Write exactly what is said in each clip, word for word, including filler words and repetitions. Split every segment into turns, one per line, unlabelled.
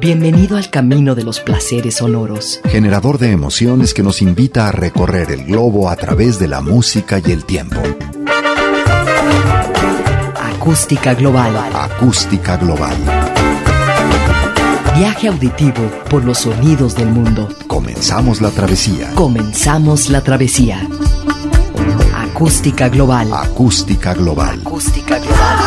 Bienvenido al camino de los placeres sonoros.
Generador de emociones que nos invita a recorrer el globo a través de la música y el tiempo.
Acústica Global.
Acústica Global.
Viaje auditivo por los sonidos del mundo.
Comenzamos la travesía.
Comenzamos la travesía. Acústica Global.
Acústica Global.
Acústica Global.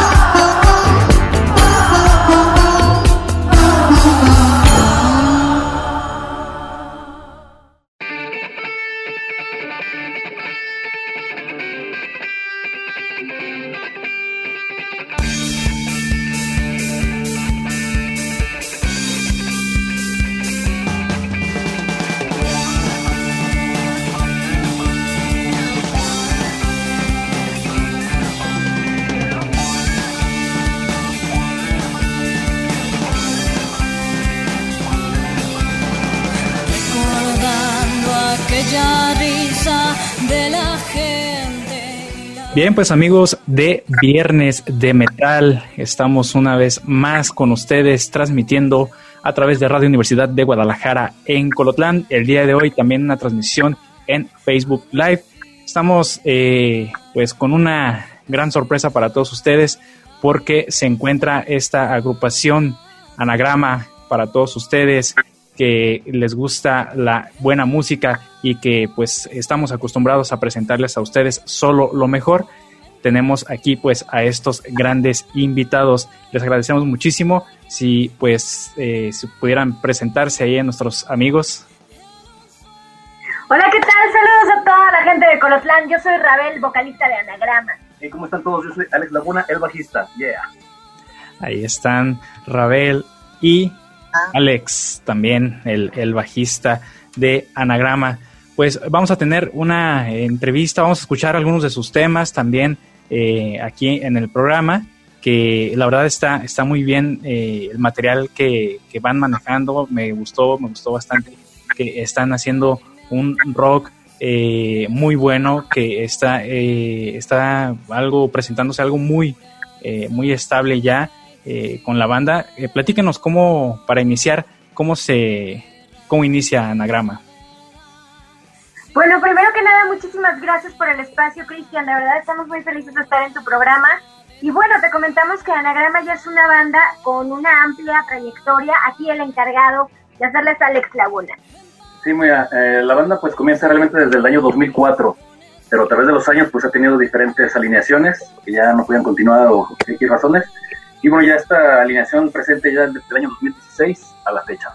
Bien, pues amigos de Viernes de Metal, estamos una vez más con ustedes transmitiendo a través de Radio Universidad de Guadalajara en Colotlán. El día de hoy también una transmisión en Facebook Live. Estamos eh, pues con una gran sorpresa para todos ustedes porque se encuentra esta agrupación Anagrama para todos ustedes que les gusta la buena música y que pues estamos acostumbrados a presentarles a ustedes solo lo mejor. Tenemos aquí pues a estos grandes invitados. Les agradecemos muchísimo. Si pues eh, si pudieran presentarse ahí a nuestros amigos.
Hola, ¿qué tal? Saludos a toda la gente de Colotlán. Yo soy Rabel, vocalista de Anagrama.
Hey, ¿cómo están todos? Yo soy Alex Laguna, el bajista. Yeah.
Ahí están Rabel y Alex, también el, el bajista de Anagrama. Pues vamos a tener una entrevista, vamos a escuchar algunos de sus temas también eh, aquí en el programa, que la verdad está, está muy bien eh, el material que, que van manejando, me gustó, me gustó bastante, que están haciendo un rock eh, muy bueno, que está, eh, está algo presentándose algo muy, eh, muy estable ya. Eh, con la banda, eh, platíquenos cómo, para iniciar, cómo se, cómo inicia Anagrama.
Bueno, primero que nada, muchísimas gracias por el espacio, Cristian, de verdad estamos muy felices de estar en tu programa, y bueno, te comentamos que Anagrama ya es una banda con una amplia trayectoria. Aquí el encargado de hacerles es Alex Laguna.
Sí, mira, eh, la banda pues comienza realmente desde el año dos mil cuatro, pero a través de los años pues ha tenido diferentes alineaciones, que ya no podían continuar o X razones. Y bueno, ya esta alineación presente ya desde el año dos mil dieciséis a la fecha.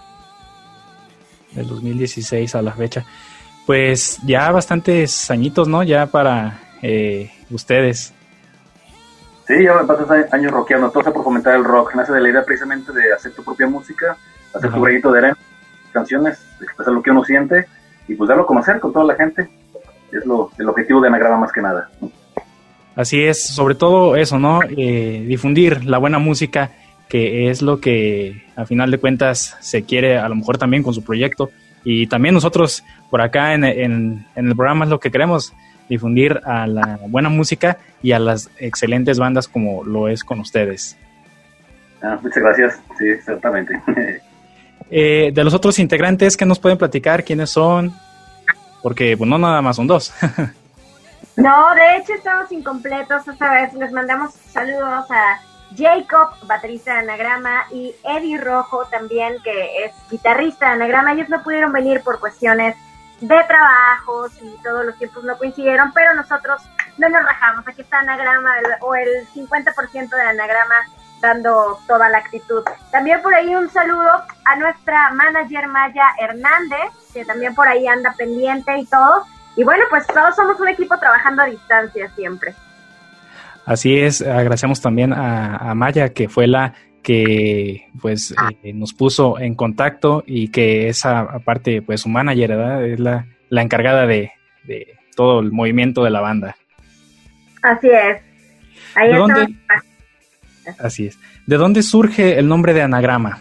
Del dos mil dieciséis a la fecha. Pues ya bastantes añitos, ¿no? Ya para eh, ustedes.
Sí, ya bastantes años rockeando. Todo se por fomentar el rock. Nace de la idea precisamente de hacer tu propia música, hacer Ajá. tu granito de arena, canciones, expresar lo que uno siente y pues darlo a conocer con toda la gente. Es lo, el objetivo de Anagrama más que nada.
Así es, sobre todo eso, ¿no? Eh, difundir la buena música, que es lo que a final de cuentas se quiere a lo mejor también con su proyecto. Y también nosotros por acá en, en, en el programa es lo que queremos, difundir a la buena música y a las excelentes bandas como lo es con ustedes.
Ah, muchas gracias, sí, exactamente.
eh, de los otros integrantes, ¿qué nos pueden platicar? ¿Quiénes son? Porque pues no nada más son dos.
No, de hecho estamos incompletos esta vez. Les mandamos saludos a Jacob, baterista de Anagrama, y Eddie Rojo también, que es guitarrista de Anagrama. Ellos no pudieron venir por cuestiones de trabajos y todos los tiempos no coincidieron, pero nosotros no nos rajamos. Aquí está Anagrama, el, o el cincuenta por ciento de Anagrama dando toda la actitud. También por ahí un saludo a nuestra manager Maya Hernández, que también por ahí anda pendiente y todo. Y bueno, pues todos somos un equipo trabajando a distancia siempre.
Así es, agradecemos también a, a Maya, que fue la que pues eh, nos puso en contacto y que es aparte pues su manager, ¿verdad? Es la, la encargada de, de todo el movimiento de la banda.
Así es. Ahí
¿De dónde? Así es. ¿De dónde surge el nombre de Anagrama?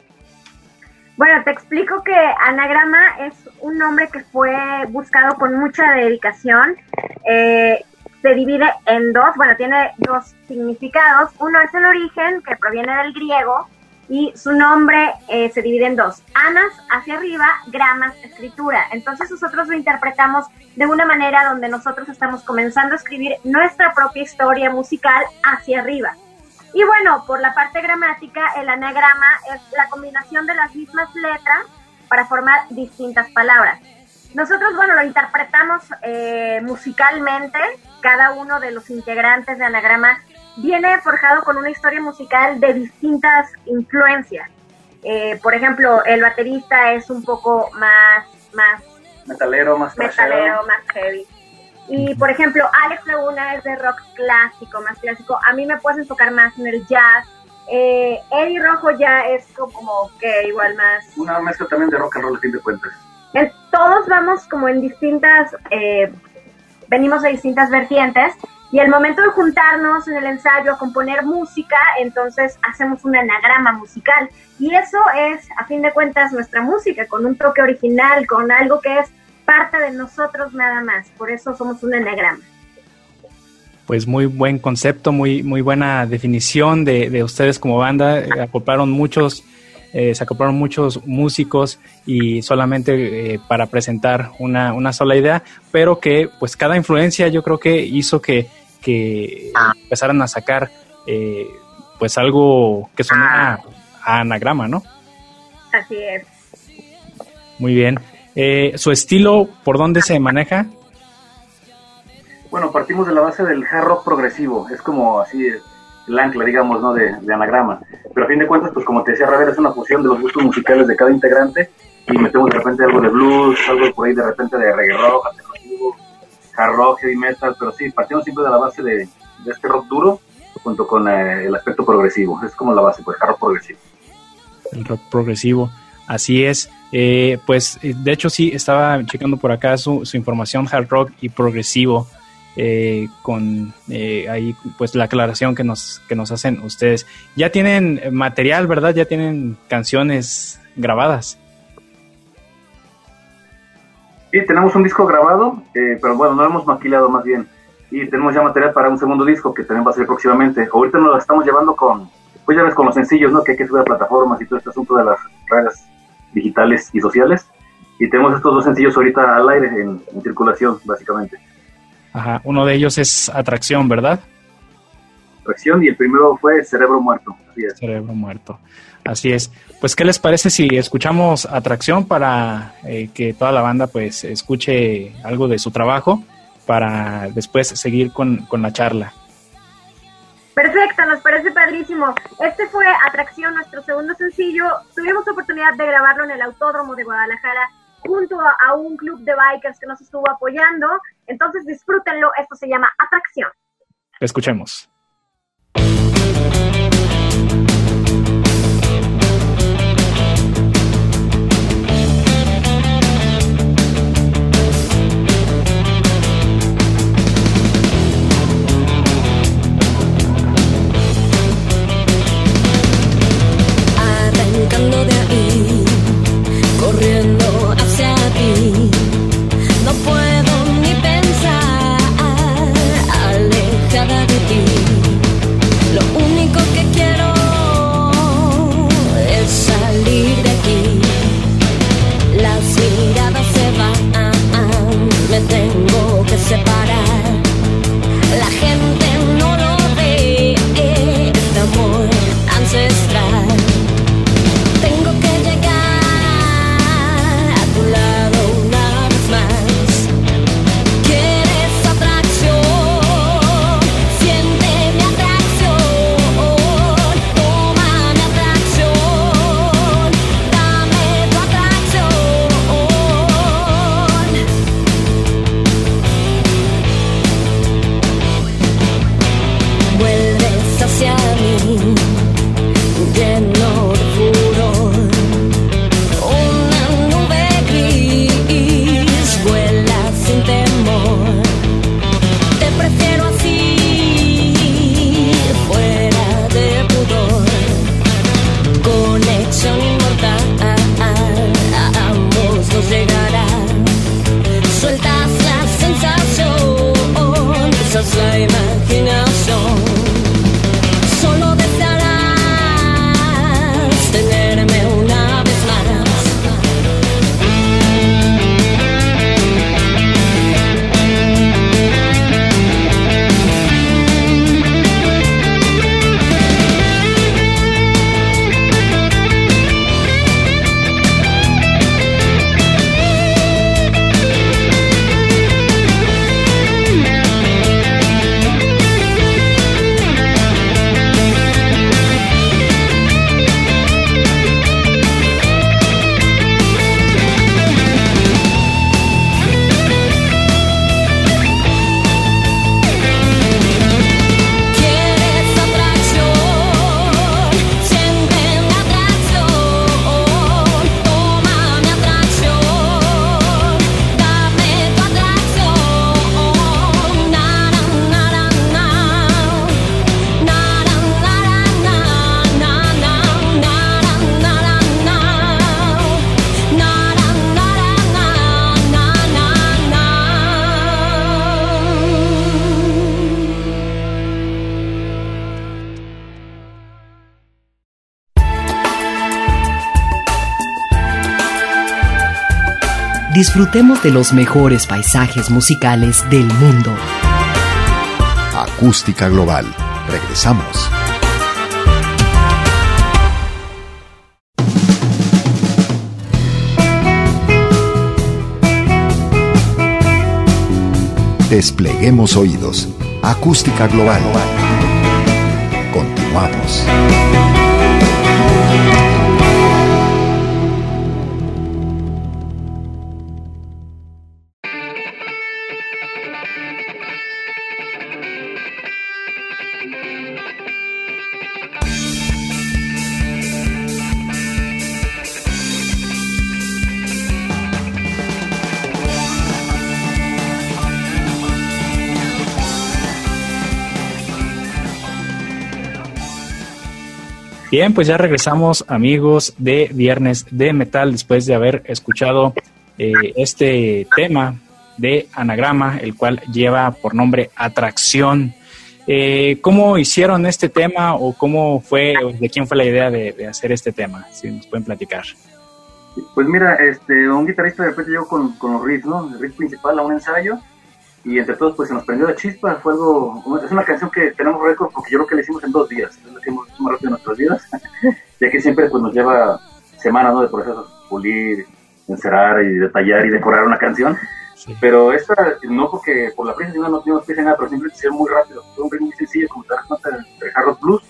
Bueno, te explico que Anagrama es un nombre que fue buscado con mucha dedicación. Eh, se divide en dos, bueno, tiene dos significados. Uno es el origen, que proviene del griego, y su nombre eh, se divide en dos, anas hacia arriba, gramas, escritura. Entonces nosotros lo interpretamos de una manera donde nosotros estamos comenzando a escribir nuestra propia historia musical hacia arriba. Y bueno, por la parte gramática, el anagrama es la combinación de las mismas letras para formar distintas palabras. Nosotros, bueno, lo interpretamos eh, musicalmente. Cada uno de los integrantes de Anagrama viene forjado con una historia musical de distintas influencias. Eh, por ejemplo, el baterista es un poco más... más
metalero, más
metalero, más heavy. Y, por ejemplo, Alex Laguna es de rock clásico, más clásico. A mí me puedes enfocar más en el jazz. Eh, Eddie Rojo ya es como que igual más...
Una mezcla también de rock and roll, a fin de cuentas.
En, todos vamos como en distintas... Eh, venimos de distintas vertientes. Y al momento de juntarnos en el ensayo a componer música, entonces hacemos un anagrama musical. Y eso es, a fin de cuentas, nuestra música, con un toque original, con algo que es parte de nosotros nada más. Por eso somos un anagrama.
Pues muy buen concepto, muy muy buena definición de, de ustedes como banda. Eh, acoplaron muchos, eh, se acoplaron muchos músicos y solamente eh, para presentar una, una sola idea, pero que pues cada influencia yo creo que hizo que, que empezaran a sacar eh, pues algo que sonara a anagrama, ¿no?
Así es.
Muy bien. Eh, ¿Su estilo por dónde se maneja?
Bueno, partimos de la base del hard rock progresivo, es como así el ancla, digamos, ¿no? De, de Anagrama. Pero a fin de cuentas, pues como te decía Ravel, es una fusión de los gustos musicales de cada integrante y metemos de repente algo de blues, algo por ahí de repente de reggae rock, alternativo, hard rock, heavy metal, pero sí, partimos siempre de la base de, de este rock duro junto con eh, el aspecto progresivo, es como la base, pues hard rock progresivo.
El rock progresivo, así es. Eh, pues de hecho sí, estaba checando por acá su, su información, hard rock y progresivo. Eh, con eh, ahí pues la aclaración que nos que nos hacen ustedes. Ya tienen material, ¿verdad? Ya tienen canciones grabadas.
Sí, tenemos un disco grabado, eh, pero bueno, no lo hemos maquilado más bien. Y tenemos ya material para un segundo disco que también va a salir próximamente. Ahorita nos lo estamos llevando con, pues ya ves, con los sencillos, ¿no? Que hay que subir a plataformas y todo este asunto de las redes digitales y sociales. Y tenemos estos dos sencillos ahorita al aire, en, en circulación, básicamente.
Ajá, uno de ellos es Atracción, ¿verdad?
Atracción, y el primero fue Cerebro Muerto. Así es.
Cerebro Muerto, así es. Pues, ¿qué les parece si escuchamos Atracción para eh, que toda la banda pues escuche algo de su trabajo para después seguir con, con la charla?
Perfecto, nos parece padrísimo. Este fue Atracción, nuestro segundo sencillo. Tuvimos la oportunidad de grabarlo en el Autódromo de Guadalajara junto a, a un club de bikers que nos estuvo apoyando. Entonces disfrútenlo, esto se llama Atracción.
Escuchemos.
Arrancando de ahí, corriendo hacia ti, no puedo ni pensar, alejada de ti. Lo único que quiero es salir de aquí. Las miradas se van, me tengo que separar. La gente no lo ve, este amor ancestral. Tengo que llegar a tu lado una vez más. ¿Quieres atracción? Siente mi atracción. Toma mi atracción. Dame tu atracción. Vuelves hacia mí, lleno de furor. Una nube gris vuela sin temor. Te prefiero así, fuera de pudor. Conexión inmortal, a ambos nos llegará. Sueltas la sensación, usas la imaginación. Solo desearás
Disfrutemos de los mejores paisajes musicales del mundo.
Acústica Global. Regresamos. Despleguemos oídos. Acústica Global. Continuamos.
Bien, pues ya regresamos, amigos de Viernes de Metal, después de haber escuchado eh, este tema de Anagrama, el cual lleva por nombre Atracción. Eh, ¿Cómo hicieron este tema o cómo fue, o de quién fue la idea de, de hacer este tema? Si nos pueden platicar.
Pues mira, este, un guitarrista de repente llegó con, con los riffs, ¿no? El riff principal a un ensayo, y entre todos pues se nos prendió la chispa. Fue algo, es una canción que tenemos récord porque yo creo que la hicimos en dos días, es lo que hemos hecho más rápido en nuestras vidas, ya que siempre pues nos lleva semanas, ¿no?, de procesos, pulir, encerar y detallar y decorar una canción. Sí. Pero esta, no porque por la prisa, sino no teníamos prisa en nada, pero simplemente hicieron muy rápido. Fue un ritmo muy sencillo, como te das cuenta, de hard rock blues.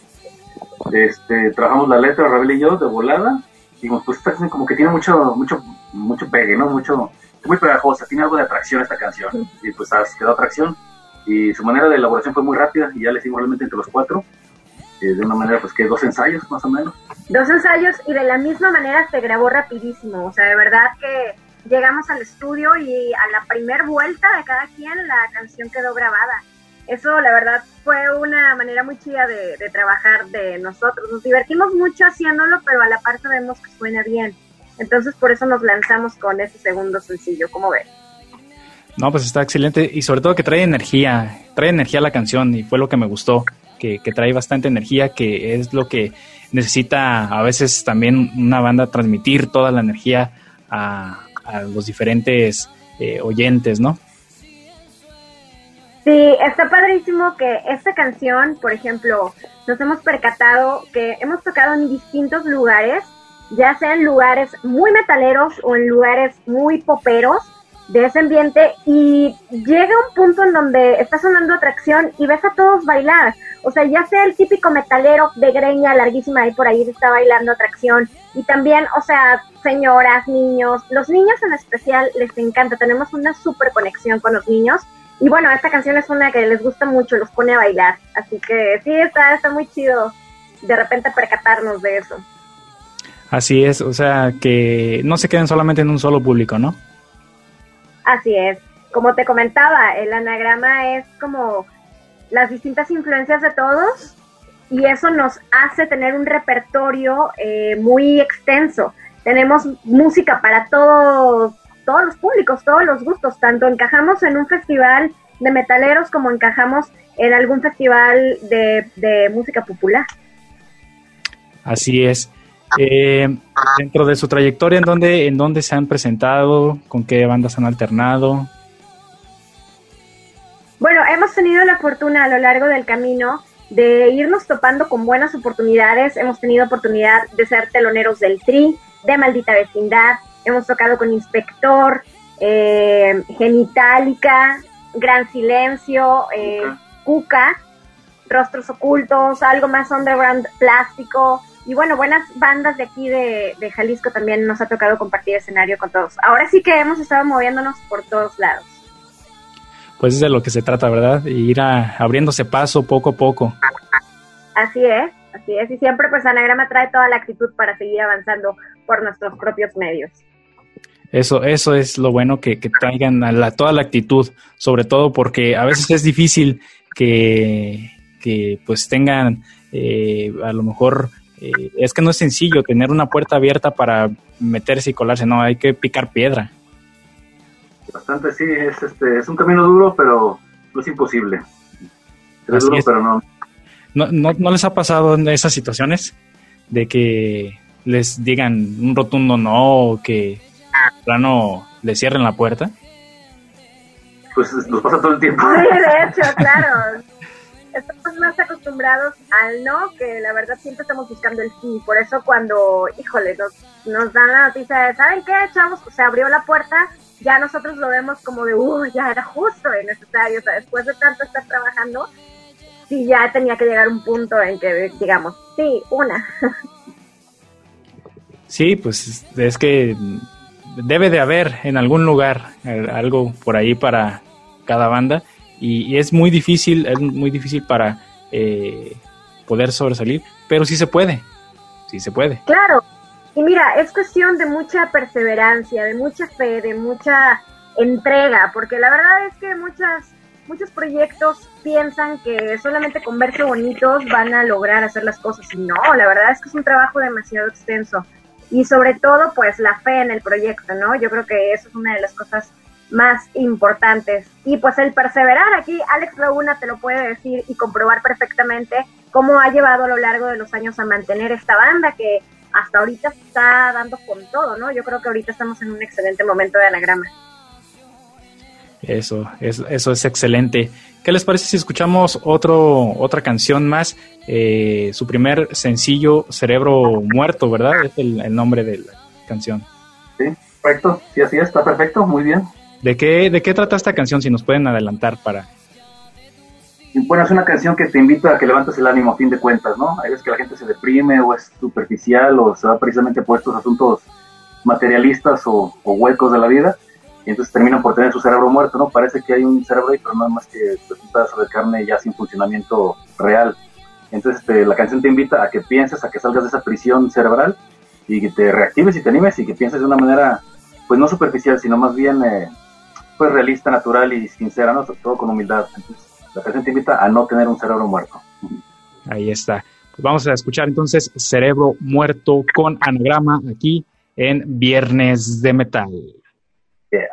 Este, trabajamos la letra, Ravel y yo, de volada, y pues esta canción como que tiene mucho, mucho, mucho pegue, ¿no? Mucho, muy pegajosa, tiene algo de atracción esta canción, y pues quedó atracción, y su manera de elaboración fue muy rápida, y ya le hicimos realmente entre los cuatro, eh, de una manera pues que dos ensayos más o menos.
Dos ensayos, y de la misma manera se grabó rapidísimo, o sea, de verdad que llegamos al estudio y a la primer vuelta de cada quien la canción quedó grabada. Eso la verdad fue una manera muy chida de, de trabajar de nosotros, nos divertimos mucho haciéndolo, pero a la par sabemos que suena bien. Entonces, por eso nos lanzamos con ese segundo sencillo, ¿cómo ves?
No, pues está excelente, y sobre todo que trae energía, trae energía a la canción, y fue lo que me gustó, que, que trae bastante energía, que es lo que necesita a veces también una banda, transmitir toda la energía a, a los diferentes eh, oyentes, ¿no?
Sí, está padrísimo que esta canción, por ejemplo, nos hemos percatado que hemos tocado en distintos lugares, ya sea en lugares muy metaleros o en lugares muy poperos de ese ambiente, y llega un punto en donde está sonando Atracción y ves a todos bailar, o sea, ya sea el típico metalero de greña larguísima ahí por ahí está bailando Atracción, y también, o sea, señoras, niños, los niños en especial les encanta, tenemos una súper conexión con los niños, y bueno, esta canción es una que les gusta mucho, los pone a bailar, así que sí, está, está muy chido de repente percatarnos de eso.
Así es, o sea, que no se queden solamente en un solo público, ¿no?
Así es. Como te comentaba, el anagrama es como las distintas influencias de todos, y eso nos hace tener un repertorio eh, muy extenso. Tenemos música para todos, todos los públicos, todos los gustos. Tanto encajamos en un festival de metaleros como encajamos en algún festival de, de música popular.
Así es. Eh, dentro de su trayectoria, ¿en dónde, en dónde se han presentado? ¿Con qué bandas han alternado?
Bueno, hemos tenido la fortuna a lo largo del camino de irnos topando con buenas oportunidades. Hemos tenido oportunidad de ser teloneros del Tri, de Maldita Vecindad, hemos tocado con Inspector, eh, Genitalica, Gran Silencio, eh, Cuca, Rostros Ocultos, algo más underground, Plástico. Y bueno, buenas bandas de aquí de, de Jalisco también nos ha tocado compartir escenario con todos. Ahora sí que hemos estado moviéndonos por todos lados.
Pues es de lo que se trata, ¿verdad? Ir a, abriéndose paso poco a poco.
Así es, así es. Y siempre pues Anagrama trae toda la actitud para seguir avanzando por nuestros propios medios.
Eso, eso es lo bueno, que, que traigan a la, toda la actitud, sobre todo porque a veces es difícil que, que pues tengan eh, a lo mejor... Eh, es que no es sencillo tener una puerta abierta para meterse y colarse, no, hay que picar piedra.
Bastante, sí, es este es un camino duro, pero no es imposible. Es
Así
duro,
es.
Pero no.
no, no. ¿No les ha pasado en esas situaciones de que les digan un rotundo no, o que plano le cierren la puerta?
Pues nos pasa todo el tiempo.
Sí, de hecho, claro. Estamos más acostumbrados al no, que la verdad siempre estamos buscando el sí. Por eso cuando, híjole, nos, nos dan la noticia de, ¿saben qué, chavos? Se abrió la puerta, ya nosotros lo vemos como de, uh, ya era justo y necesario. O sea, después de tanto estar trabajando, sí ya tenía que llegar un punto en que digamos, sí, una.
Sí, pues es que debe de haber en algún lugar algo por ahí para cada banda y, y es muy difícil, es muy difícil para eh, poder sobresalir, pero sí se puede, sí se puede.
Claro, y mira, es cuestión de mucha perseverancia, de mucha fe, de mucha entrega, porque la verdad es que muchas, muchos proyectos piensan que solamente con verse bonitos van a lograr hacer las cosas, y no, la verdad es que es un trabajo demasiado extenso. Y sobre todo, pues, la fe en el proyecto, ¿no? Yo creo que eso es una de las cosas más importantes. Y, pues, el perseverar. Aquí Alex Laguna te lo puede decir y comprobar perfectamente cómo ha llevado a lo largo de los años a mantener esta banda que hasta ahorita está dando con todo, ¿no? Yo creo que ahorita estamos en un excelente momento de Anagrama.
Eso, es, eso es excelente. ¿Qué les parece si escuchamos otro, otra canción más? Eh, su primer sencillo, Cerebro Muerto, ¿verdad? Es el, el nombre de la canción.
Sí, perfecto. Sí, así es, está perfecto, muy bien.
¿De qué, de qué trata esta canción? Si nos pueden adelantar para...
Bueno, es una canción que te invita a que levantes el ánimo a fin de cuentas, ¿no? Hay veces que la gente se deprime o es superficial o se va precisamente por estos asuntos materialistas o, o huecos de la vida. Y entonces terminan por tener su cerebro muerto, ¿no? Parece que hay un cerebro ahí, pero no es más que pedazo de carne ya sin funcionamiento real. Entonces este, la canción te invita a que pienses, a que salgas de esa prisión cerebral y que te reactives y te animes y que pienses de una manera, pues no superficial, sino más bien, eh, pues realista, natural y sincera, ¿no? Sobre todo con humildad. Entonces la canción te invita a no tener un cerebro muerto.
Ahí está. Pues vamos a escuchar entonces Cerebro Muerto con Anagrama aquí en Viernes de Metal.
Yeah.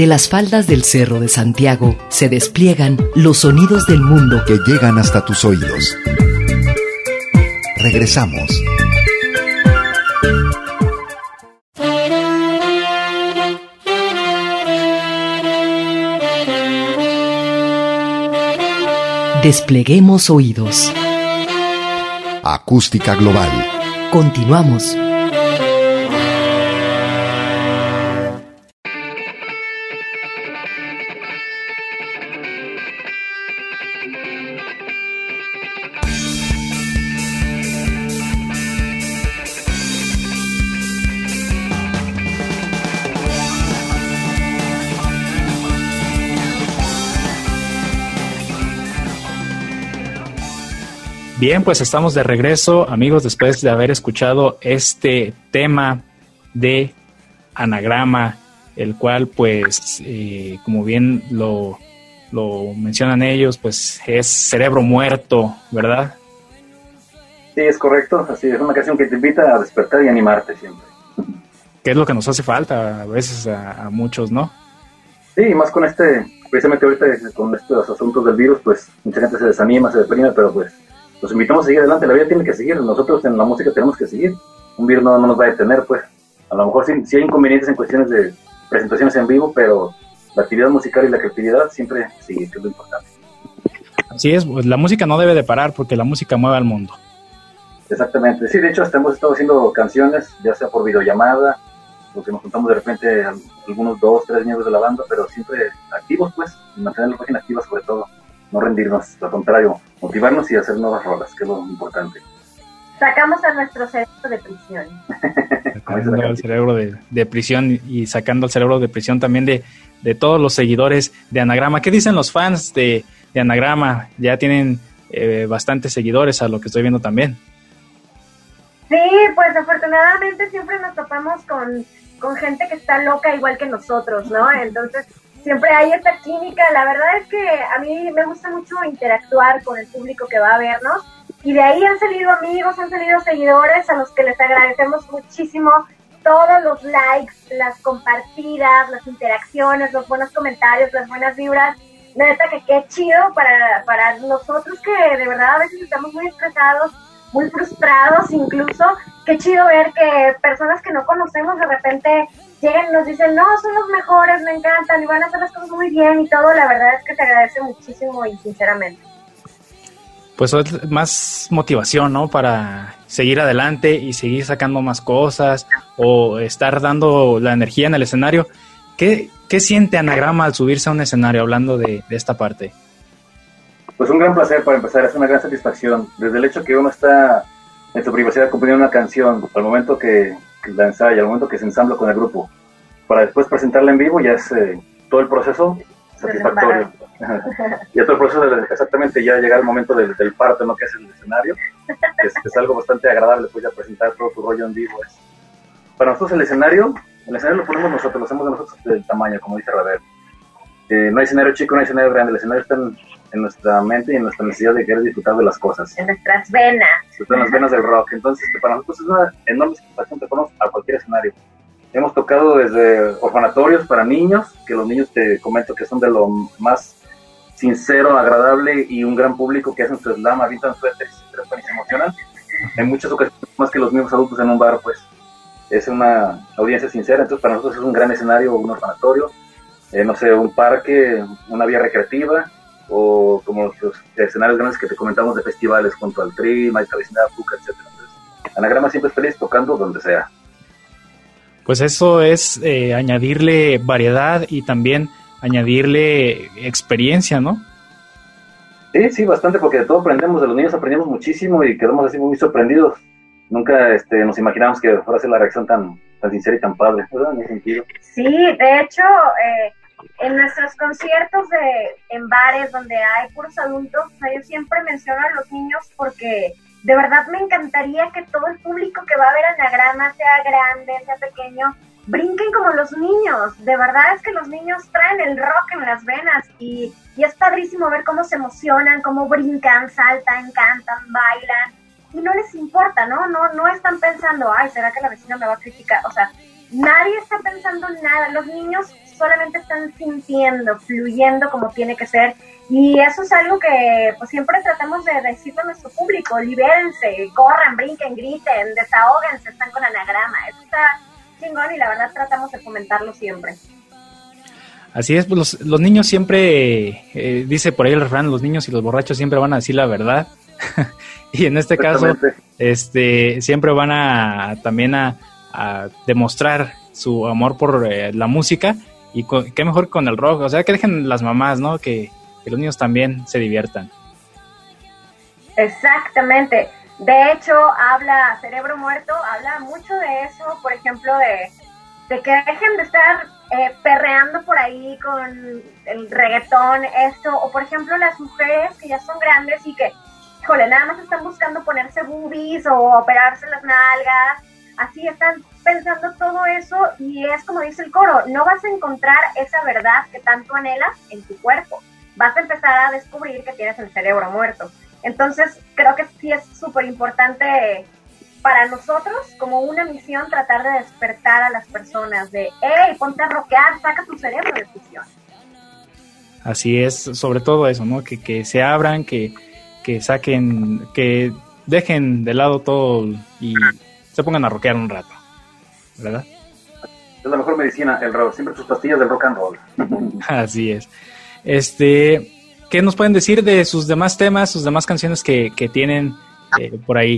De las faldas del Cerro de Santiago se despliegan los sonidos del mundo
que llegan hasta tus oídos. Regresamos.
Despleguemos oídos.
Acústica global.
Continuamos.
Bien, pues estamos de regreso, amigos, después de haber escuchado este tema de Anagrama, el cual, pues, eh, como bien lo, lo mencionan ellos, pues es cerebro muerto, ¿verdad?
Sí, es correcto, así es una canción que te invita a despertar y animarte siempre.
Que es lo que nos hace falta a veces a, a muchos, ¿no?
Sí, más con este, precisamente ahorita con estos asuntos del virus, pues mucha gente se desanima, se deprime, pero pues los invitamos a seguir adelante, la vida tiene que seguir, nosotros en la música tenemos que seguir, un virus no, no nos va a detener, pues, a lo mejor sí, sí hay inconvenientes en cuestiones de presentaciones en vivo, pero la actividad musical y la creatividad siempre sigue, que es lo importante.
Así es, pues, la música no debe de parar porque la música mueve al mundo.
Exactamente, sí, de hecho hasta hemos estado haciendo canciones, ya sea por videollamada, lo que nos juntamos de repente algunos dos, tres miembros de la banda, pero siempre activos, pues, y mantener la página activa sobre todo. No rendirnos, al contrario, motivarnos y hacer nuevas rolas, que es lo importante.
Sacamos a nuestro cerebro de prisión.
Sacando el cerebro de, de prisión y sacando el cerebro de prisión también de, de todos los seguidores de Anagrama. ¿Qué dicen los fans de, de Anagrama? Ya tienen eh, bastantes seguidores, a lo que estoy viendo también.
Sí, pues afortunadamente siempre nos topamos con, con gente que está loca igual que nosotros, ¿no? Entonces siempre hay esta química. La verdad es que a mí me gusta mucho interactuar con el público que va a vernos, y de ahí han salido amigos, han salido seguidores a los que les agradecemos muchísimo todos los likes, las compartidas, las interacciones, los buenos comentarios, las buenas vibras. Neta que qué chido para, para nosotros que de verdad a veces estamos muy estresados, muy frustrados incluso. Qué chido ver que personas que no conocemos de repente llegan y nos dicen, no, son los mejores, me encantan y van a hacer las cosas muy bien y todo. La verdad es que se agradece muchísimo y sinceramente.
Pues es más motivación, ¿no? Para seguir adelante y seguir sacando más cosas o estar dando la energía en el escenario. ¿Qué, qué siente Anagrama al subirse a un escenario, hablando de, de esta parte?
Pues un gran placer para empezar, es una gran satisfacción. Desde el hecho que uno está en su privacidad componiendo una canción, al momento que, que la ensaya, al momento que se ensambla con el grupo, para después presentarla en vivo, ya es eh, todo el proceso satisfactorio. Ya todo el proceso, de, exactamente, ya llega el momento del, del parto, ¿no? Que es el escenario, que es, que es algo bastante agradable, pues ya presentar todo tu rollo en vivo. Es. Para nosotros el escenario, el escenario lo ponemos nosotros, lo hacemos de nosotros del tamaño, como dice Ravel. Eh, no hay escenario chico, no hay escenario grande, el escenario está en, en nuestra mente y en nuestra necesidad de querer disfrutar de las cosas.
En nuestras venas.
Está en las venas del rock. Entonces, para nosotros es una enorme satisfacción que ponemos a cualquier escenario. Hemos tocado desde orfanatorios para niños, que los niños te comento que son de lo más sincero, agradable y un gran público que hacen su slam, avientan suéteres, se trepan y se emocionan. En muchas ocasiones más que los mismos adultos en un bar, pues es una audiencia sincera. Entonces para nosotros es un gran escenario, un orfanatorio, eh, no sé, un parque, una vía recreativa, o como los escenarios grandes que te comentamos de festivales junto al Tri, Maita Vecindad, Puca, etcétera. Entonces, Anagrama siempre es feliz tocando donde sea.
Pues eso es eh, añadirle variedad y también añadirle experiencia, ¿no?
Sí, sí, bastante, porque de todo aprendemos, de los niños aprendemos muchísimo y quedamos así muy sorprendidos. Nunca este, nos imaginamos que fuera a ser la reacción tan, tan sincera y tan padre, ¿verdad? En ese sentido.
Sí, de hecho, eh, en nuestros conciertos de, en bares donde hay puros adultos, o sea, yo siempre menciono a los niños porque de verdad me encantaría que todo el público que va a ver Anagrama, sea grande, sea pequeño, brinquen como los niños. De verdad es que los niños traen el rock en las venas y, y es padrísimo ver cómo se emocionan, cómo brincan, saltan, cantan, bailan y no les importa, ¿no? No, no están pensando, ay, ¿será que la vecina me va a criticar? O sea, nadie está pensando en nada. Los niños solamente están sintiendo, fluyendo como tiene que ser. Y eso es algo que pues siempre tratamos de decirle a nuestro público: libérense, corran, brinquen, griten, desahóguense, están con Anagrama. Eso está chingón y la verdad tratamos de fomentarlo siempre.
Así es, pues los, los niños siempre, eh, dice por ahí el refrán, los niños y los borrachos siempre van a decir la verdad. Y en este caso, este, siempre van a también a, a demostrar su amor por eh, la música, y con, qué mejor con el rock. O sea, que dejen las mamás, ¿no? Que, que los niños también se diviertan.
Exactamente. De hecho, habla Cerebro Muerto, habla mucho de eso, por ejemplo, de, de que dejen de estar eh, perreando por ahí con el reggaetón, esto, o por ejemplo las mujeres que ya son grandes y que, híjole, nada más están buscando ponerse boobies o operarse las nalgas, así están pensando todo eso, y es como dice el coro, no vas a encontrar esa verdad que tanto anhelas en tu cuerpo, vas a empezar a descubrir que tienes el cerebro muerto. Entonces creo que sí es súper importante para nosotros como una misión tratar de despertar a las personas de, hey, ponte a rockear, saca tu cerebro de prisión.
Así es, sobre todo eso, ¿no? Que, que se abran, que, que saquen, que dejen de lado todo y se pongan a rockear un rato, ¿verdad?
Es la mejor medicina, el rock, siempre tus pastillas del rock and roll.
Así es. Este, ¿qué nos pueden decir de sus demás temas, sus demás canciones que, que tienen eh, por ahí?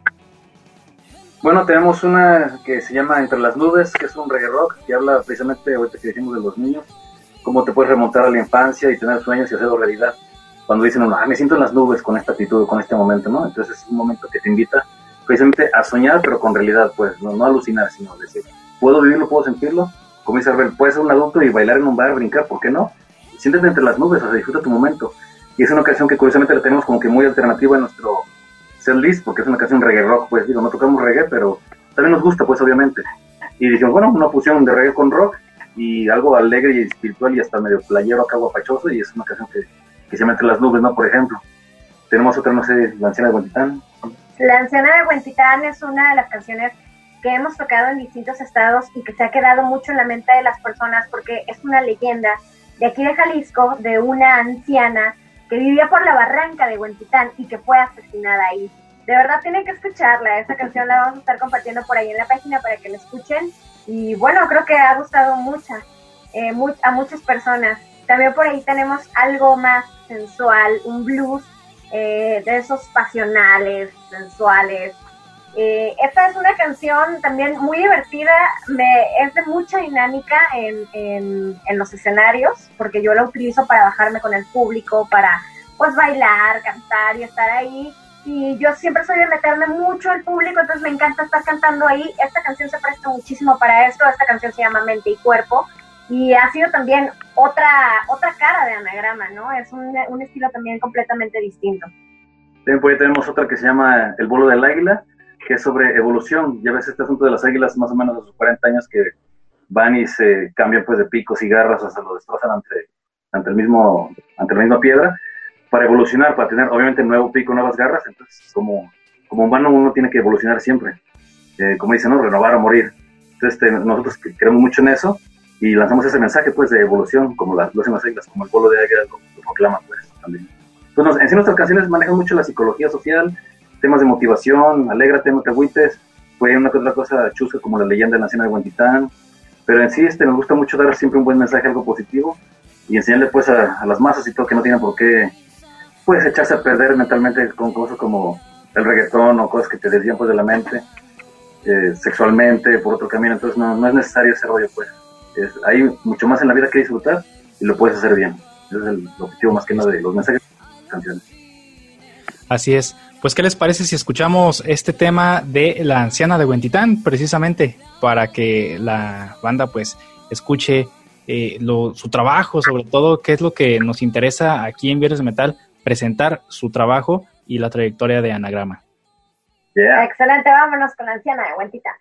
Bueno, tenemos una que se llama Entre las Nubes, que es un reggae rock, que habla precisamente, ahorita que decimos de los niños, cómo te puedes remontar a la infancia y tener sueños y hacerlo realidad. Cuando dicen, ah, me siento en las nubes con esta actitud, con este momento, ¿no? Entonces es un momento que te invita precisamente a soñar, pero con realidad, pues, no, no alucinar, sino decir, puedo vivirlo, puedo sentirlo, como dice Arbel, puedes ser un adulto y bailar en un bar, brincar, ¿por qué no? Siéntete entre las nubes, o sea, disfruta tu momento. Y es una canción que curiosamente la tenemos como que muy alternativa en nuestro set list, porque es una canción reggae rock, pues digo, no tocamos reggae, pero también nos gusta, pues obviamente. Y dijimos, bueno, una fusión de reggae con rock y algo alegre y espiritual y hasta medio playero acá guapachoso, y es una canción que, que se mete en las nubes, ¿no? Por ejemplo. Tenemos otra, no sé, La Anciana de Huentitán.
La Anciana de Huentitán es una de las canciones que hemos tocado en distintos estados y que se ha quedado mucho en la mente de las personas porque es una leyenda de aquí de Jalisco, de una anciana que vivía por la barranca de Huentitán y que fue asesinada ahí. De verdad tienen que escucharla, esa canción la vamos a estar compartiendo por ahí en la página para que la escuchen, y bueno, creo que ha gustado mucho, eh, mu- a muchas personas. También por ahí tenemos algo más sensual, un blues eh, de esos pasionales, sensuales. Eh, esta es una canción también muy divertida, me, es de mucha dinámica en, en, en los escenarios, porque yo la utilizo para bajarme con el público, para pues bailar, cantar y estar ahí, y yo siempre soy de meterme mucho al público, entonces me encanta estar cantando ahí. Esta canción se presta muchísimo para esto, esta canción se llama Mente y Cuerpo, y ha sido también otra, otra cara de Anagrama, ¿no? Es un, un estilo también completamente distinto.
También por ahí tenemos otra que se llama El Vuelo del Águila, que es sobre evolución. Ya ves este asunto de las águilas más o menos de sus cuarenta años que van y se cambian pues de picos y garras, o sea, lo destrozan ante, ante el mismo, ante la misma piedra, para evolucionar, para tener obviamente nuevo pico, nuevas garras. Entonces como, como humano uno tiene que evolucionar siempre, eh, como dicen, ¿no? Renovar o morir. Entonces este, nosotros creemos mucho en eso y lanzamos ese mensaje pues de evolución, como las, lo hacen las águilas, como el vuelo de águila lo, lo proclama pues también. Pues nos, en sí nuestras canciones manejan mucho la psicología social, temas de motivación, alégrate, no te agüites, fue una otra cosa chusca como La Leyenda de la Anciana de Huentitán, pero en sí este, nos gusta mucho dar siempre un buen mensaje, algo positivo, y enseñarle pues a, a las masas y todo que no tienen por qué pues echarse a perder mentalmente con cosas como el reggaetón o cosas que te desvían pues de la mente, eh, sexualmente, por otro camino. Entonces no, no es necesario ese rollo pues, es, hay mucho más en la vida que disfrutar y lo puedes hacer bien. Ese es el objetivo más que nada de los mensajes de las canciones.
Así es. Pues, ¿qué les parece si escuchamos este tema de La Anciana de Huentitán, precisamente para que la banda pues escuche eh, lo, su trabajo, sobre todo qué es lo que nos interesa aquí en Viernes de Metal, presentar su trabajo y la trayectoria de Anagrama?
Yeah.
Excelente, vámonos con La Anciana de Huentitán.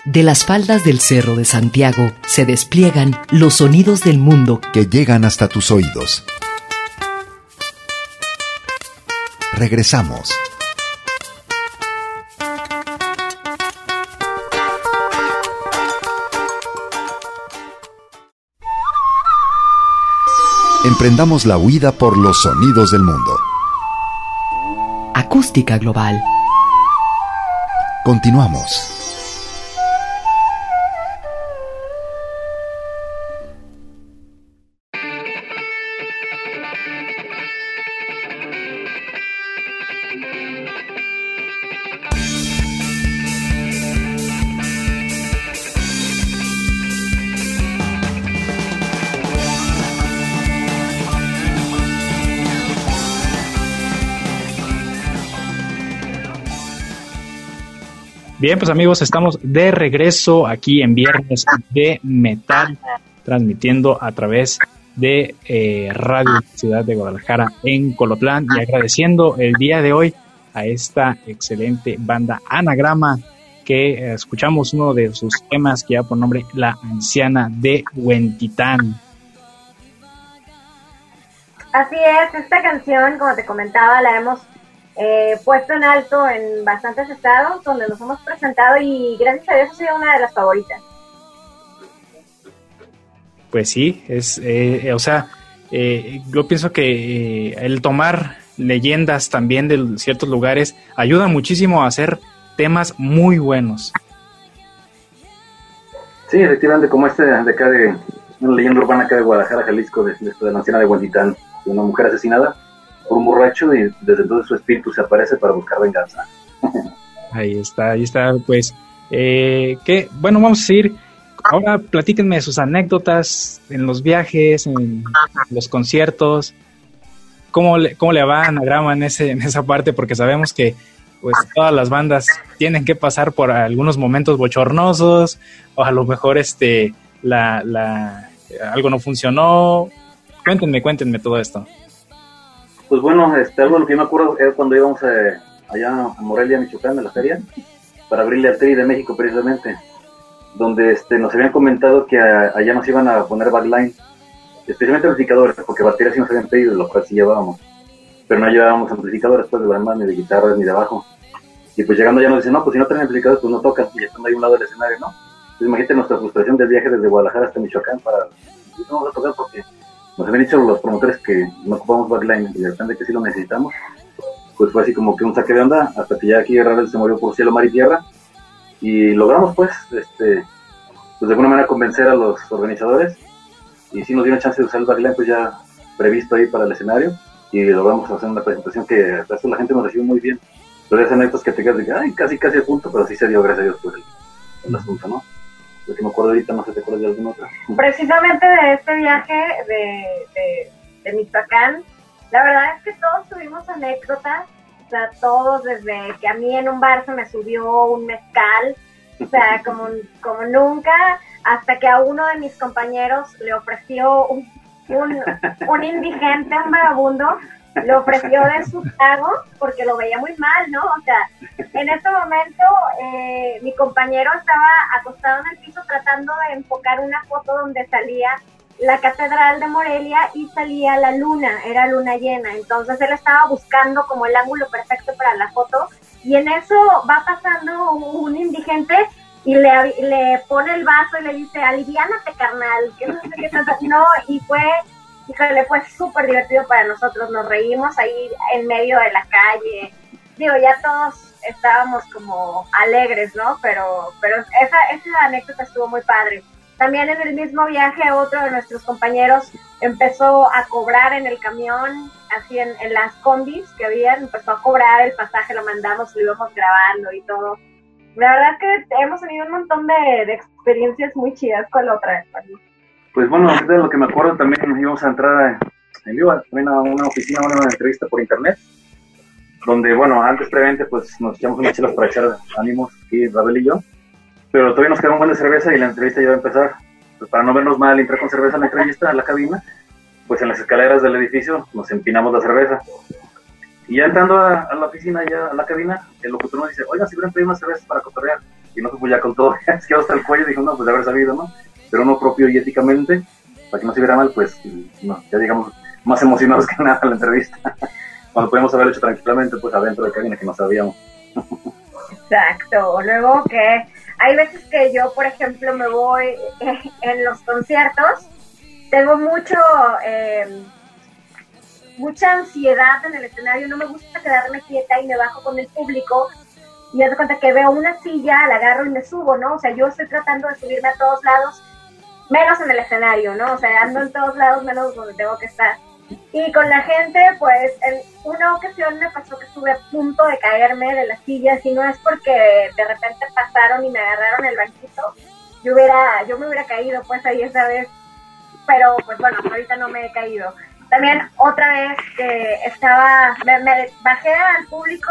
De las faldas del Cerro de Santiago se despliegan los sonidos del mundo
que llegan hasta tus oídos. Regresamos. Emprendamos la huida por los sonidos del mundo.
Acústica Global.
Continuamos.
Bien, pues amigos, estamos de regreso aquí en Viernes de Metal, transmitiendo a través de eh, Radio Ciudad de Guadalajara en Colotlán y agradeciendo el día de hoy a esta excelente banda Anagrama que eh, escuchamos uno de sus temas que lleva por nombre La Anciana de Huentitán.
Así es, esta canción, como te comentaba, la hemos Eh, puesto en alto en bastantes estados donde nos hemos presentado y gracias a Dios ha sido una de las favoritas.
Pues sí, es, eh, o sea, eh, yo pienso que eh, el tomar leyendas también de ciertos lugares ayuda muchísimo a hacer temas muy buenos.
Sí, efectivamente, como este de acá de una leyenda urbana acá de Guadalajara, Jalisco, de, de, de la anciana de Huentitán, de una mujer asesinada por un borracho y desde entonces su espíritu se aparece para buscar venganza.
Ahí está, ahí está, pues, eh, que, bueno, vamos a seguir. Ahora platíquenme sus anécdotas en los viajes, en los conciertos, cómo le, cómo le va a Anagrama en, ese, en esa parte, porque sabemos que pues todas las bandas tienen que pasar por algunos momentos bochornosos, o a lo mejor este la, la algo no funcionó. Cuéntenme, cuéntenme todo esto.
Pues bueno, este, algo de lo que yo me acuerdo era cuando íbamos a, allá a Morelia, Michoacán, a la feria, para abrirle al Tri de México precisamente, donde este, nos habían comentado que a, allá nos iban a poner backline, especialmente amplificadores, porque baterías sí nos habían pedido, lo cual sí llevábamos, pero no llevábamos amplificadores, pues de banda, ni de guitarras, ni de bajo. Y pues llegando allá nos dicen, no, pues si no traen amplificadores, pues no tocan, y estando ahí a un lado del escenario, ¿no? Entonces imagínate nuestra frustración del viaje desde Guadalajara hasta Michoacán para, no vamos a tocar porque nos habían dicho los promotores que no ocupamos backline y de repente que sí lo necesitamos. Pues fue así como que un saque de onda hasta que ya aquí Rebel se movió por cielo, mar y tierra y logramos pues este pues de alguna manera convencer a los organizadores y sí nos dieron chance de usar el backline pues ya previsto ahí para el escenario y logramos hacer una presentación que hasta eso la gente nos recibió muy bien. Pero esas anécdotas que te quedas de que ay casi casi a punto, pero sí se dio, gracias a Dios, pues el, el asunto, ¿no? Lo que me acuerdo ahorita, no sé si te acuerdas de alguna otra.
Precisamente de este viaje de, de, de Michoacán, la verdad es que todos tuvimos anécdotas, o sea, todos desde que a mí en un bar se me subió un mezcal, o sea, como, como nunca, hasta que a uno de mis compañeros le ofreció un, un, un indigente, un vagabundo, le ofreció de su trago porque lo veía muy mal, ¿no? O sea, en ese momento eh, mi compañero estaba acostado en el piso tratando de enfocar una foto donde salía la Catedral de Morelia y salía la luna, era luna llena, entonces él estaba buscando como el ángulo perfecto para la foto y en eso va pasando un indigente y le, le pone el vaso y le dice, aliviánate carnal, que no sé qué tanto, no, y fue... Híjole, fue súper divertido para nosotros, nos reímos ahí en medio de la calle, digo, ya todos estábamos como alegres, ¿no? Pero pero esa, esa anécdota estuvo muy padre. También en el mismo viaje otro de nuestros compañeros empezó a cobrar en el camión, así en, en las combis que había, empezó a cobrar el pasaje, lo mandamos, lo íbamos grabando y todo. La verdad es que hemos tenido un montón de, de experiencias muy chidas con la otra vez.
Pues bueno, de lo que me acuerdo también íbamos a entrar en vivo también a una oficina, a una entrevista por internet, donde bueno, antes previamente pues nos echamos unas chelas para echar ánimos aquí, Rabel y yo, pero todavía nos quedaba un buen de cerveza y la entrevista ya va a empezar. Pues para no vernos mal, entrar con cerveza a la entrevista, a la cabina, pues en las escaleras del edificio nos empinamos la cerveza. Y ya entrando a, a la oficina, ya a la cabina, el locutor nos dice, oigan, si quieren pedir más cervezas para cotorrear. y nosotros pues ya con todo asqueado hasta el cuello, dijo, no, pues de haber sabido, ¿no? Pero no propio y éticamente, para que no se viera mal, pues, no, ya digamos, más emocionados que nada la entrevista. Cuando podemos haber hecho tranquilamente, pues adentro de cabina que no sabíamos.
Exacto, luego que hay veces que yo, por ejemplo, me voy eh, en los conciertos, tengo mucho, eh, mucha ansiedad en el escenario, no me gusta quedarme quieta y me bajo con el público y haz de cuenta que veo una silla, la agarro y me subo, ¿no? O sea, yo estoy tratando de subirme a todos lados, menos en el escenario, ¿no? O sea, ando en todos lados menos donde tengo que estar. Y con la gente, pues, en una ocasión me pasó que estuve a punto de caerme de las sillas, y no es porque de repente pasaron y me agarraron el banquito, yo hubiera, yo me hubiera caído, pues, ahí esa vez, pero, pues, bueno, ahorita no me he caído. También, otra vez que estaba, me, me bajé al público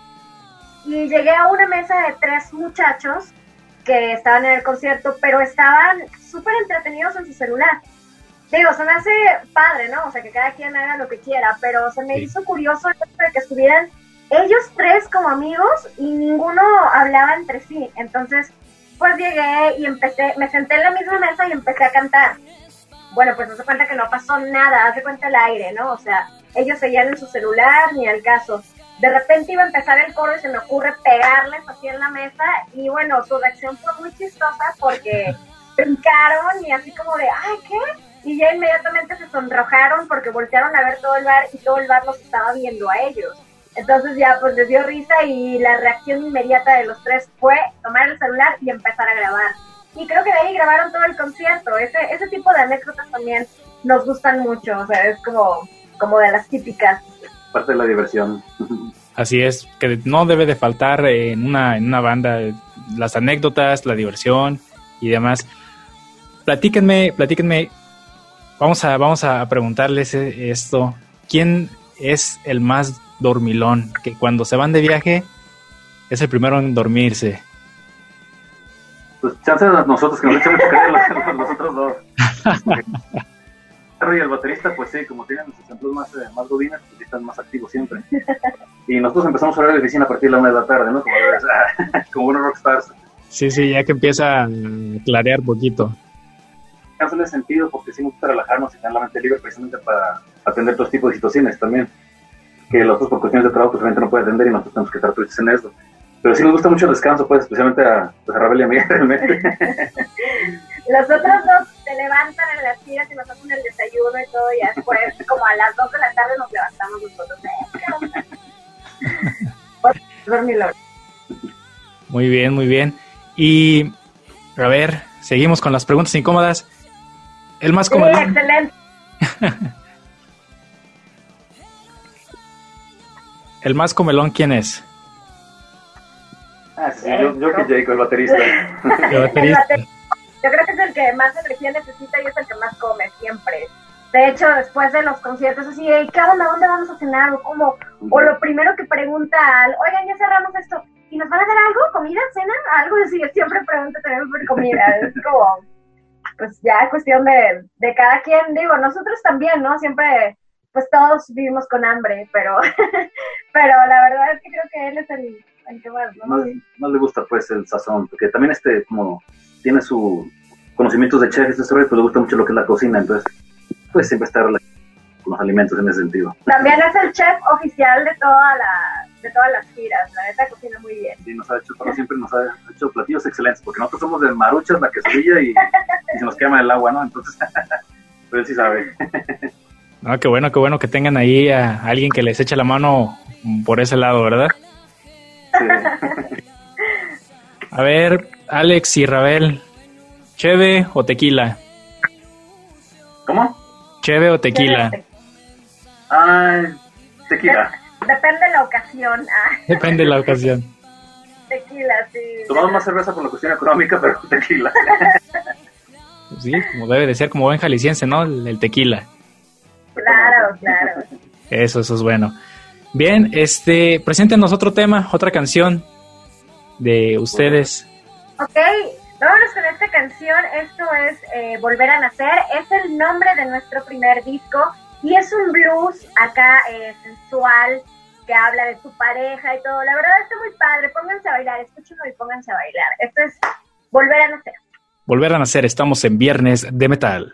y llegué a una mesa de tres muchachos que estaban en el concierto, pero estaban súper entretenidos en su celular. Digo, se me hace padre, ¿no? O sea, que cada quien haga lo que quiera, pero se me sí. hizo curioso el hecho de que estuvieran ellos tres como amigos y ninguno hablaba entre sí. Entonces, pues llegué y empecé, me senté en la misma mesa y empecé a cantar. Bueno, pues no se cuenta que no pasó nada, hace cuenta el aire, ¿no? O sea, ellos seguían en su celular, ni al caso. De repente iba a empezar el coro y se me ocurre pegarles así en la mesa, y bueno, su reacción fue muy chistosa porque brincaron y así como de, ¡ay, qué! Y ya inmediatamente se sonrojaron porque voltearon a ver todo el bar y todo el bar los estaba viendo a ellos. Entonces ya pues les dio risa y la reacción inmediata de los tres fue tomar el celular y empezar a grabar. Y creo que de ahí grabaron todo el concierto. Ese ese tipo de anécdotas también nos gustan mucho, o sea, es como, como de las típicas.
Parte de la diversión.
Así es, que no debe de faltar en una, en una banda las anécdotas, la diversión y demás. Platíquenme, platíquenme. Vamos a, vamos a preguntarles esto. ¿Quién es el más dormilón? Que cuando se van de viaje es el primero en dormirse.
Pues chance de nosotros, que nos echamos a caer los, los otros dos. Y el baterista, pues sí, como tienen los ejemplos más, eh, más godines, pues están más activos siempre. Y nosotros empezamos a hablar de oficina a partir de la una de la tarde, ¿no? Como, como buenos rockstars.
Sí, sí, ya que empieza a clarear poquito.
No tiene sentido porque sí nos gusta relajarnos y tener la mente libre precisamente para atender todo tipo de situaciones también, que los otros por cuestiones de trabajo pues realmente no puede atender y nosotros tenemos que estar tristes en eso. Pero sí nos gusta mucho el descanso, pues, especialmente a, pues, a Ravel y a mí realmente.
Los otros dos se levantan en las tiras y nos hacen el desayuno y todo, y después como a las dos de la tarde nos levantamos nosotros. Dormilón.
Muy bien, muy bien. Y a ver, seguimos con las preguntas incómodas. El más comelón.
Sí, excelente.
El más comelón, ¿quién es?
Ah, sí, yo, yo que Jacob, el baterista.
El baterista.
Yo creo que es el que más energía necesita y es el que más come siempre. De hecho, después de los conciertos, así, ¿qué onda? ¿Dónde vamos a cenar? O como, o lo primero que pregunta, al, oigan, ya cerramos esto, ¿y nos van a dar algo? ¿Comida? ¿Cena? Algo así, siempre pregunta también por comida. Es como, pues ya es cuestión de, de cada quien. Digo, nosotros también, ¿no? Siempre, pues todos vivimos con hambre, pero, pero la verdad es que creo que él es el, el que más, ¿no?
Más, más le gusta, pues, el sazón, porque también este, como, tiene sus conocimientos de chef y este pues le gusta mucho lo que es la cocina, entonces, pues siempre está relacionado con los alimentos en ese sentido.
También es el chef oficial de toda la, de todas las giras, la neta cocina muy bien.
Sí, nos ha hecho, pero siempre nos ha hecho platillos excelentes, porque nosotros somos de maruchas, la quesadilla y, y se nos quema el agua, ¿no? Entonces, pero él sí sabe.
No, qué bueno, qué bueno que tengan ahí a alguien que les eche la mano por ese lado, ¿verdad? Sí. A ver, Alex y Ravel, ¿cheve o tequila?
¿Cómo?
¿Cheve o tequila?
Ah, tequila.
Depende de la ocasión. Ah.
Depende de la ocasión.
Tequila, sí.
Tomamos más cerveza por la cuestión económica, pero tequila.
Sí, como debe de ser, como buen jalisciense, ¿no? El, el tequila.
Claro, claro.
Eso, eso es bueno. Bien, este, preséntenos otro tema, otra canción de ustedes.
Ok, vámonos con esta canción. Esto es eh, Volver a Nacer. Es el nombre de nuestro primer disco y es un blues acá eh, sensual que habla de tu pareja y todo. La verdad está muy padre. Pónganse a bailar, escúchenlo y pónganse a bailar. Esto es Volver a Nacer.
Volver a Nacer, estamos en Viernes de Metal.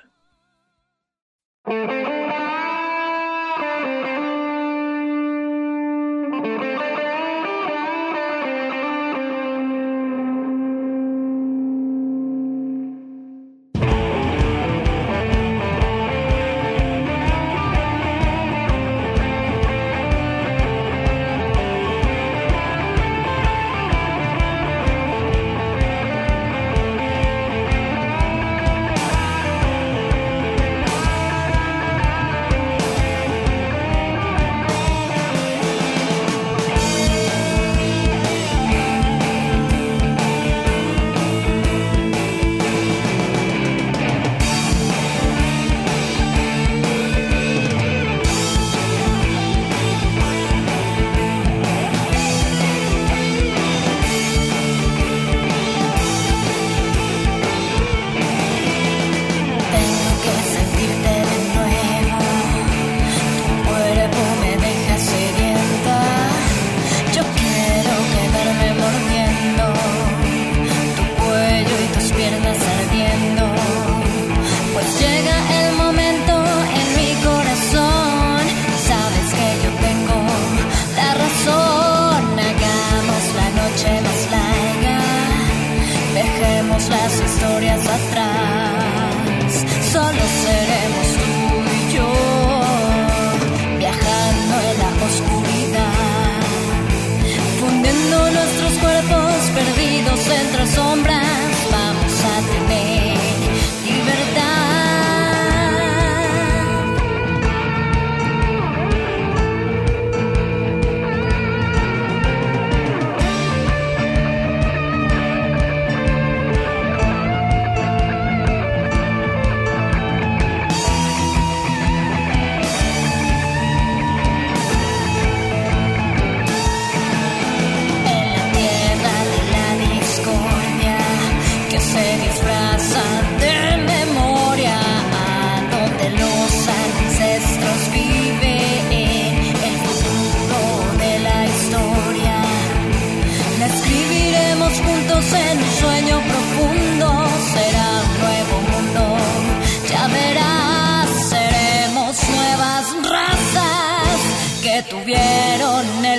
Tuvieron el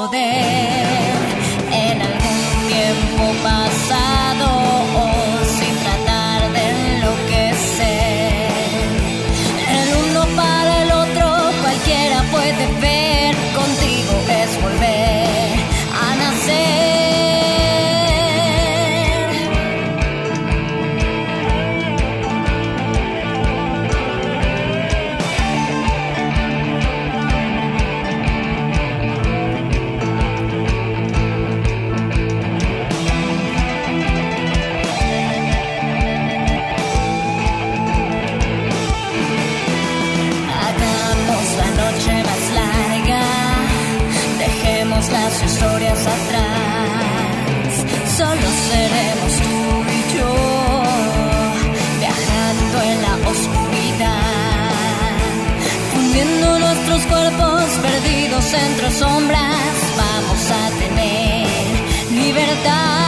poder en algún tiempo pasado o sin tratar de enloquecer. El uno para el otro cualquiera puede ver, contigo es volver a nacer. Las historias atrás, solo seremos tú y yo, viajando en la oscuridad, fundiendo nuestros cuerpos perdidos entre sombras, vamos a tener libertad.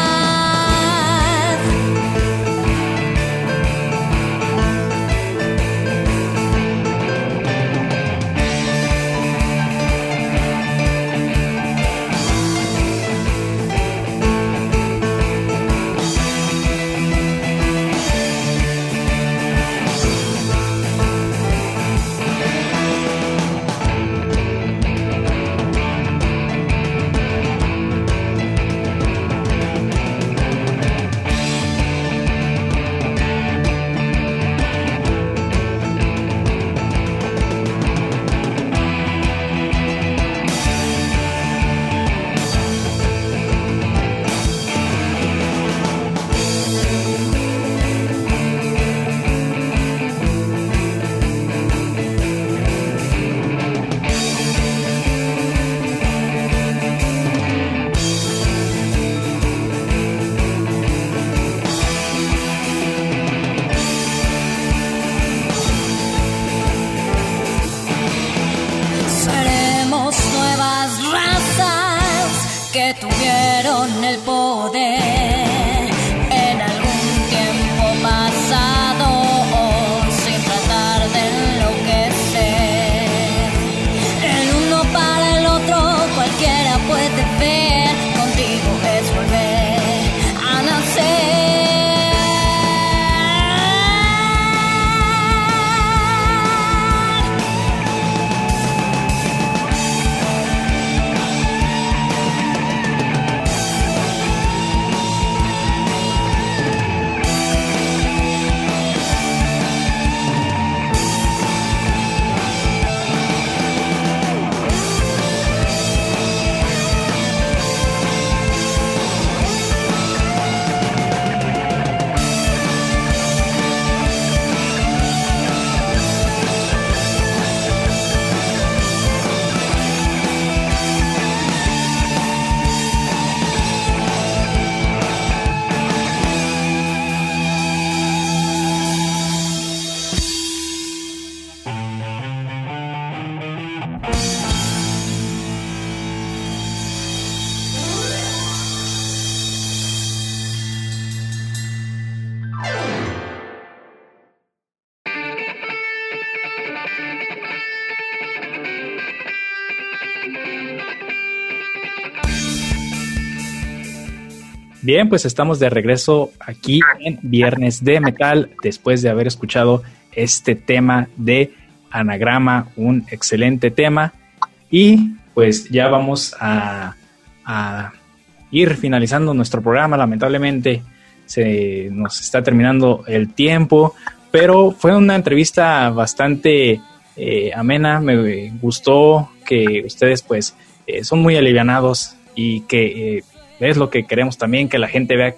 tuvieron el poder en algún tiempo pasado, sin tratar de enloquecer. El uno para el otro cualquiera puede ver, contigo es volver a nacer.
Bien, pues estamos de regreso aquí en Viernes de Metal, después de haber escuchado este tema de Anagrama, un excelente tema. Y pues ya vamos a, a ir finalizando nuestro programa. Lamentablemente se nos está terminando el tiempo, pero fue una entrevista bastante eh, amena. Me gustó que ustedes pues eh, son muy alivianados y que... Eh, es lo que queremos también, que la gente vea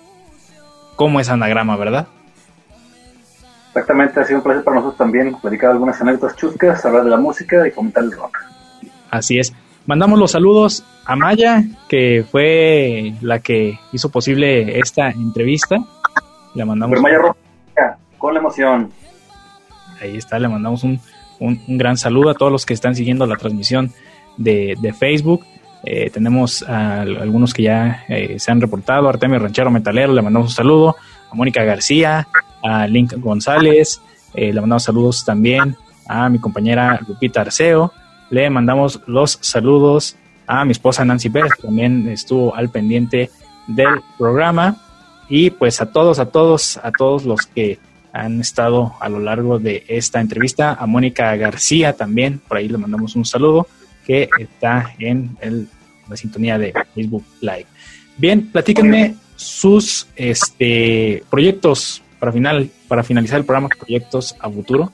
cómo es Anagrama, ¿verdad?
Exactamente, ha sido un placer para nosotros también platicar algunas anécdotas chuscas, hablar de la música y comentar el rock.
Así es. Mandamos los saludos a Maya, que fue la que hizo posible esta entrevista. Le mandamos...
Pero Maya Roja, con la emoción.
Ahí está, le mandamos un, un, un gran saludo a todos los que están siguiendo la transmisión de, de Facebook. Eh, tenemos a algunos que ya eh, se han reportado. Artemio Ranchero Metalero, le mandamos un saludo. A Mónica García, a Link González, eh, le mandamos saludos también a mi compañera Lupita Arceo. Le mandamos los saludos a mi esposa Nancy Pérez, que también estuvo al pendiente del programa. Y pues a todos, a todos, a todos los que han estado a lo largo de esta entrevista. A Mónica García también, por ahí le mandamos un saludo, que está en el, la sintonía de Facebook Live. Bien, platíquenme sus este, proyectos para final, para finalizar el programa, proyectos a futuro.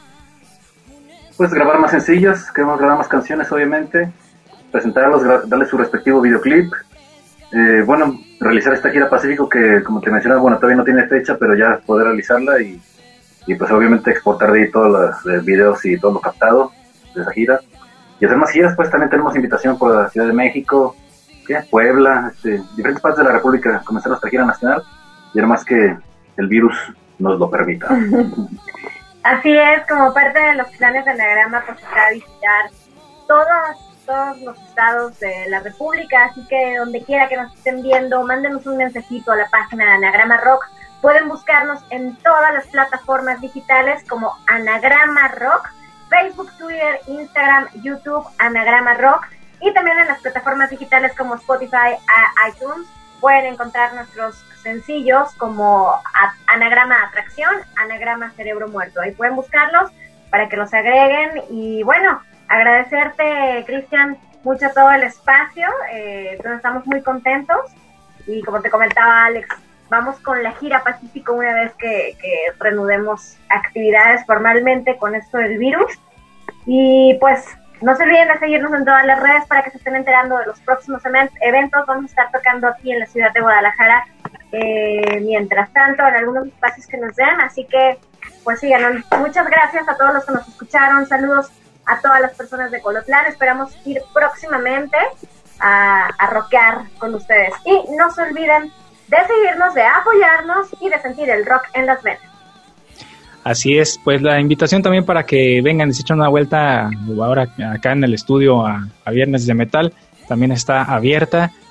Pues grabar más sencillos, queremos grabar más canciones, obviamente, presentarlos, gra- darle su respectivo videoclip. Eh, bueno, realizar esta gira Pacífico que, como te mencionaba, bueno, todavía no tiene fecha, pero ya poder realizarla y, y pues obviamente exportar de ahí todos los videos y todo lo captado de esa gira. Y hacer más giras, pues también tenemos invitación por la Ciudad de México, ¿qué? Puebla, este, diferentes partes de la República, comenzar nuestra gira nacional, y era más que el virus nos lo permita.
Así es, como parte de los planes de Anagrama, pues acá visitar todos, todos los estados de la República, así que donde quiera que nos estén viendo, mándenos un mensajito a la página de Anagrama Rock. Pueden buscarnos en todas las plataformas digitales como Anagrama Rock, Facebook, Twitter, Instagram, YouTube, Anagrama Rock, y también en las plataformas digitales como Spotify, iTunes. Pueden encontrar nuestros sencillos como Anagrama Atracción, Anagrama Cerebro Muerto. Ahí pueden buscarlos para que los agreguen. Y bueno, agradecerte, Cristian, mucho todo el espacio. Eh, estamos muy contentos. Y como te comentaba Alex, vamos con la gira Pacífico una vez que, que reanudemos actividades formalmente con esto del virus. Y pues no se olviden de seguirnos en todas las redes para que se estén enterando de los próximos eventos. Vamos a estar tocando aquí en la ciudad de Guadalajara, eh, mientras tanto, en algunos espacios que nos den. Así que pues síganos. Muchas gracias a todos los que nos escucharon. Saludos a todas las personas de Colotlán. Esperamos ir próximamente a, a rockear con ustedes. Y no se olviden de seguirnos, de apoyarnos y de sentir el rock en las venas.
Así es, pues la invitación también para que vengan y se echen una vuelta ahora acá en el estudio a, a Viernes de Metal también está abierta.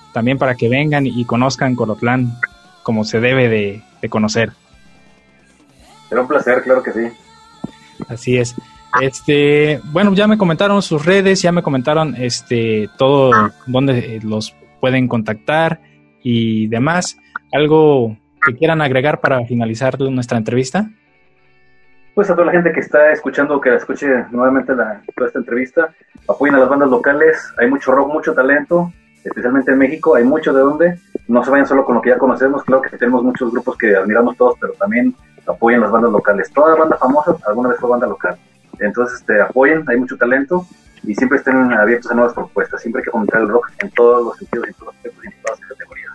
también para que vengan y conozcan Colotlán como se debe de, de conocer.
Será un placer, claro que sí.
Así es. Este, bueno, ya me comentaron sus redes, ya me comentaron este todo dónde los pueden contactar y demás. ¿Algo que quieran agregar para finalizar nuestra entrevista?
Pues a toda la gente que está escuchando, que escuche nuevamente la, toda esta entrevista, apoyen a las bandas locales, hay mucho rock, mucho talento, especialmente en México, hay mucho de dónde, no se vayan solo con lo que ya conocemos, claro que tenemos muchos grupos que admiramos todos, pero también apoyen las bandas locales, toda banda famosa alguna vez fue banda local, entonces este, apoyen, hay mucho talento y siempre estén abiertos a nuevas propuestas, siempre hay que fomentar el rock en todos los sentidos, en todos los aspectos y en todas las categorías.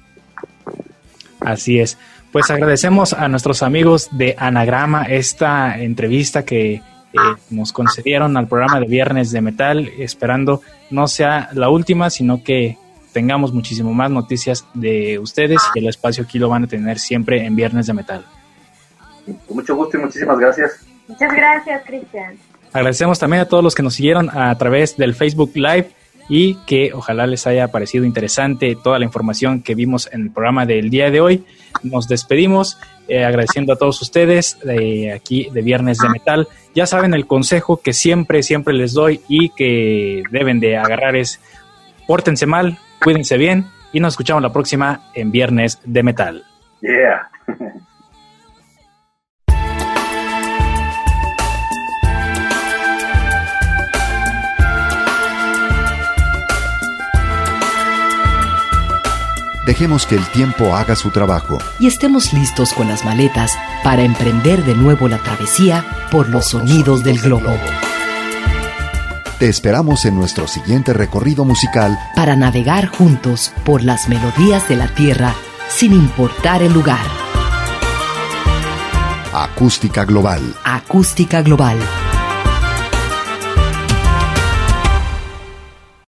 Así es. Pues agradecemos a nuestros amigos de Anagrama esta entrevista que eh, nos concedieron al programa de Viernes de Metal, esperando no sea la última, sino que tengamos muchísimo más noticias de ustedes y el espacio aquí lo van a tener siempre en Viernes de Metal.
Con mucho gusto y muchísimas gracias.
Muchas gracias, Cristian.
Agradecemos también a todos los que nos siguieron a través del Facebook Live y que ojalá les haya parecido interesante toda la información que vimos en el programa del día de hoy. Nos despedimos eh, agradeciendo a todos ustedes de aquí de Viernes de Metal. Ya saben el consejo que siempre, siempre les doy y que deben de agarrar es: pórtense mal, cuídense bien y nos escuchamos la próxima en Viernes de Metal.
Yeah.
Dejemos que el tiempo haga su trabajo.
Y estemos listos con las maletas para emprender de nuevo la travesía por los sonidos del globo.
Te esperamos en nuestro siguiente recorrido musical
para navegar juntos por las melodías de la tierra sin importar el lugar.
Acústica Global.
Acústica Global.